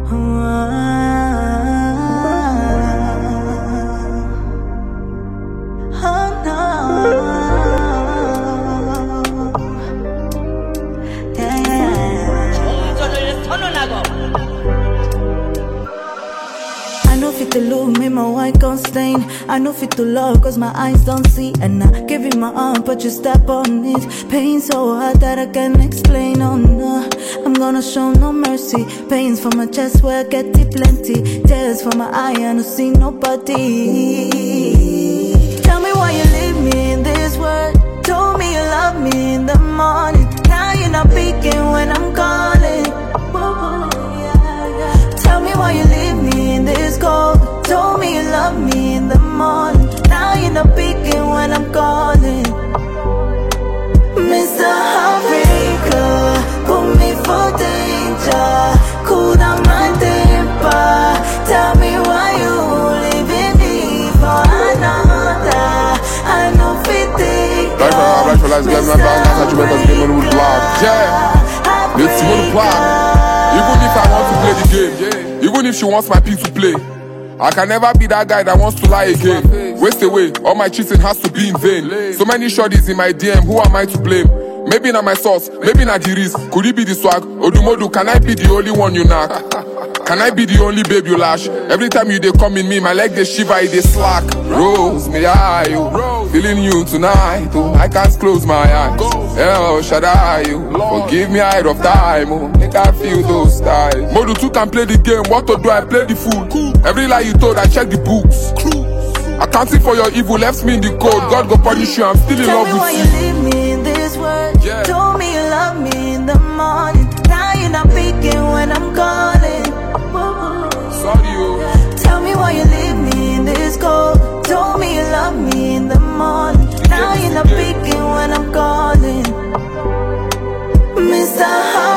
I know fit to lose me, my white gon' stain. I know fit to love, cause my eyes don't see. And I give you my arm, but you step on it. Pain so hard that I can't explain, oh no. I'm gonna show no mercy. Pains from my chest where I get it plenty. Tears from my eye, I don't see nobody. Tell me why you leave me in this world. Told me you love me in the morning. Now you're not peeking when I'm calling. Tell me why you leave me in this cold. Told me you love me in the morning. Now you're not peeking when I'm calling. Mr. Heartbreaker, put me for danger. Cool down my temper. Tell me why you leaving me for another. I know fit take Even if I want to play the game, even if she wants my piece to play, I can never be that guy that wants to lie again. Waste away, all my cheating has to be in vain. So many shorties in my DM, who am I to blame? Maybe not my sauce, maybe not the risk. Could it be the swag? Odumodu, can I be the only one you knock? Can I be the only babe you lash? Every time you they come in me, my leg they shiver, they slack. Rose, me eye you, feeling you tonight. Oh, I can't close my eyes. El Shaddai, you forgive me ahead of time. Oh, make I feel those styles. Modu 2 can play the game. What to do? I play the fool. Every lie you told, I check the books. Accounting for your evil left me in the cold. God go punish you. I'm still in love with you. Tell me why you leave me in this world. Told me you love me in the morning. Now you're not picking when I'm calling. Sorry, oh. Tell me why you leave me in this cold. Told me you love me in the morning. Now you're not picking when I'm calling. Mr.